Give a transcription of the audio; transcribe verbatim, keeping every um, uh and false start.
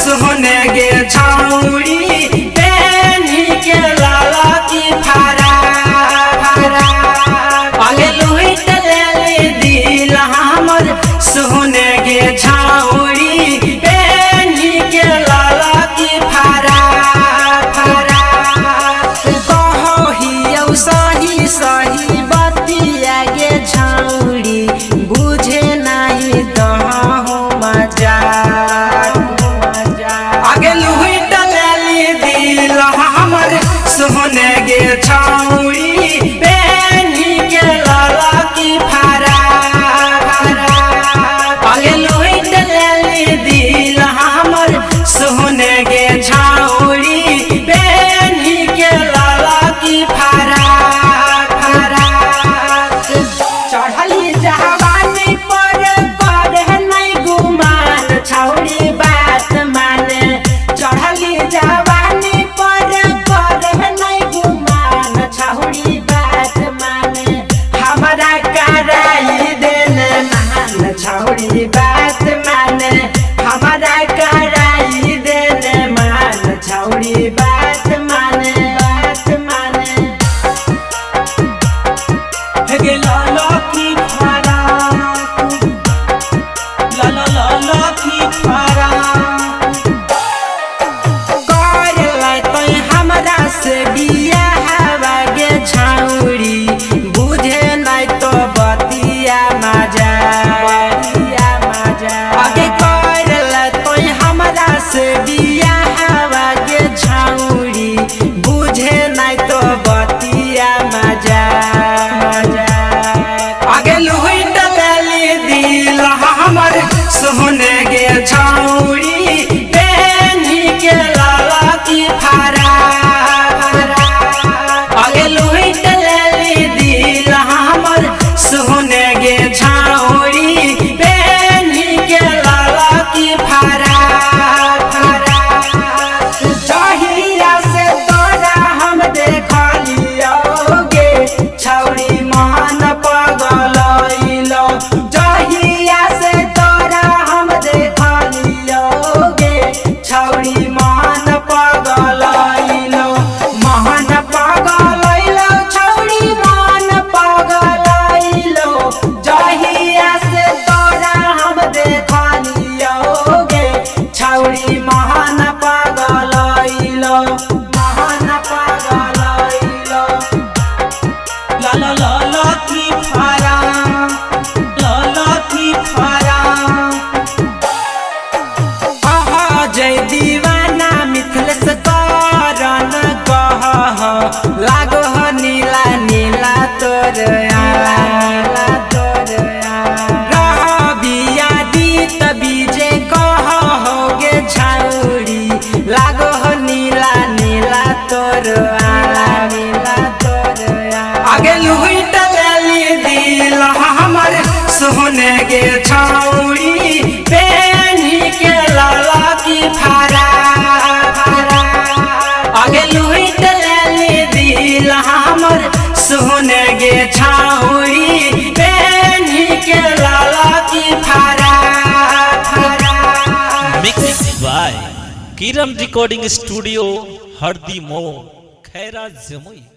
सोने गे छौड़ी बेनी के लाला की फारा फारा आगे लुहिट ले दिल हमर सोने गे छौड़ी बेनी के लाला की फारा फारा कहो ही सही सही बतिया गे छौड़ी बुझे नहीं दहो मजा आगे लुहिट ले दिल हमर सोने गे छौड़ी बेनी के लाला की फारा फारा आगे लुहिट ले दिल हमर सोने गे छौड़ी बेनी के लाला की फारा फारा चढ़ली जवानी पर करे नहीं गुमान छौड़ी बात माने चढ़ली जवानी पर करे नहीं गुमान छौड़ी बात माने हमारा कराई देने मान छौड़ी बात माने हमारा कराई देने मान छौड़ी बात माने बात माने हे लाला की फारा लाला लाला की फारा कर लै हमरा से बियाह गे छौड़ी बुझे नहीं तो बतिया मजा बतिया मजा आगे कर लै हमरा से बियाह गे छौड़ी बुझे नहीं तो बतिया मजा आगे लुहिट ले दिल हमर सोने गे छौड़ी बेनी के लाला की फारा फारा आगे लुहिट ले दिल हमर सोने गे छौड़ी बेनी के लाला की फारा फारा जहिया से तोरा हम देखलियोगे छौड़ी मान पगलैलो जहिया से तोरा हम देखलियोगे छौड़ी मान पगलैलो मान पगलैलो छौड़ी मान पगलैलो जहिया से तोरा हम देखलियोगे छौड़ी मान पगलैलो मान पगलैलो लाला लाला की फारा लाला की फारा आहा जय दीवाना मिथिलेश करन कह लागो ह नीला नीला तोर आला तोर रबिया दीत बीजे कह होगे छौड़ी लागो ह नीला नीला तोर आला नीला तोर आगे लुहिट ले दिल हमर सोने गे छौड़ी बेनी के लाला की फारा फारा आगे लुहिट ले दिल हमर सोने गे छौड़ी बेनी के लाला की फारा फारा mix by Kiran recording studio हरदी मो खैरा जमुई।